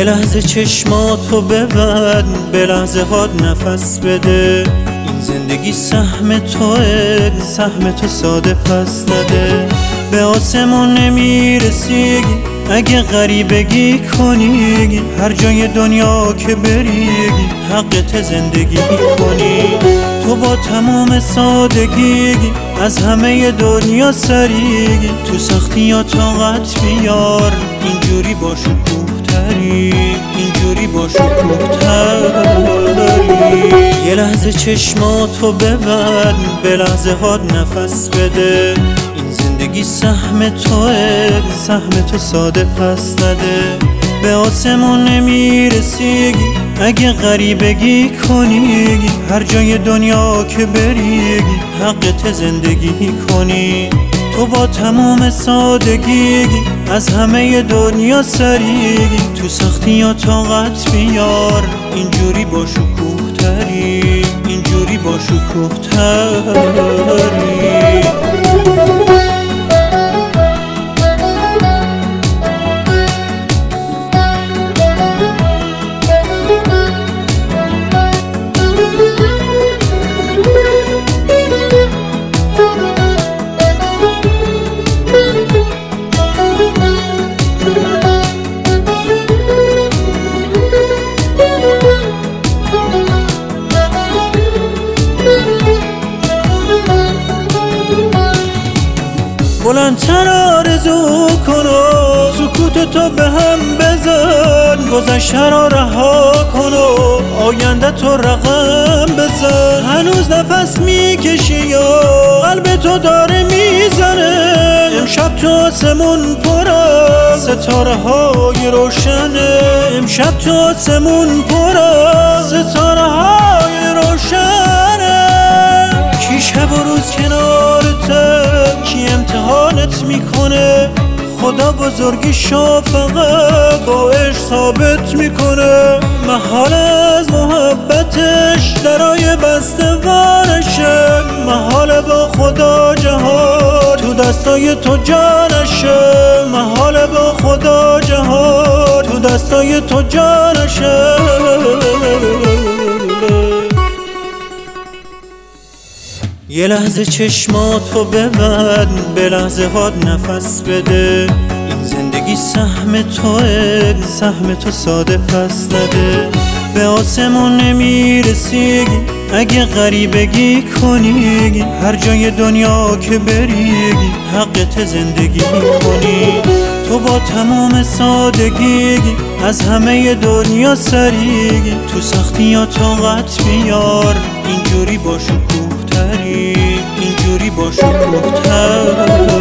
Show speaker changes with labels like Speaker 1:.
Speaker 1: یه لحظه چشماتو ببند، به لحظه هات نفس بده. این زندگی سهم توه، سهم تو ساده پس نده. به آسمون نمیرسی اگه غریبگی کنی، هر جای دنیا که بری حقت زندگی کنی. تو با تمام سادگی از همه دنیا سری، تو سختی یا طاقت بیار، اینجوری با شکوه تری، اینجوری با شکوه تری. یه لحظه چشماتو ببند، به لحظه هات نفس بده. این زندگی سهم توه، سهم تو ساده پس نده. به آسمون نمیرسی اگه غریبگی کنی، هر جای دنیا که بری حقت زندگی کنی. تو با تمام سادگی از همه دنیا سری، تو سختی یا طاقت بیار، اینجوری با شکوه تری، اینجوری با شکوه تری. بلندتر آرزو کن و سکوت تو به هم بزن. گذشته را رها کن و آینده تو رقم بزن. هنوز نفس میکشی یا قلب تو داره میزنه. امشب تو آسمون پر از ستاره های روشنه. امشب تو آسمون پر از ستاره های روشنه. کی شب و روز کنارته، کی امتحانت میکنه. خدا بزرگیشو فقط با عشق ثابت میکنه. محال از محبتش درای بسته وارشه. محال با خدا جهان تو دستای تو جانشه. محال با خدا جهان تو دستای تو جانشه. یه لحظه چشماتو ببند، به لحظه هات نفس بده. این زندگی سهم توه، سهم تو ساده پس نده. به آسمون نمیرسی اگه غریبگی کنی، هر جای دنیا که بری حقت زندگی کنی. تو با تمام سادگی از همه دنیا سری، تو سختی یا طاقت بیار، اینجوری با شکوه تری، اینجوری با شکوه تری.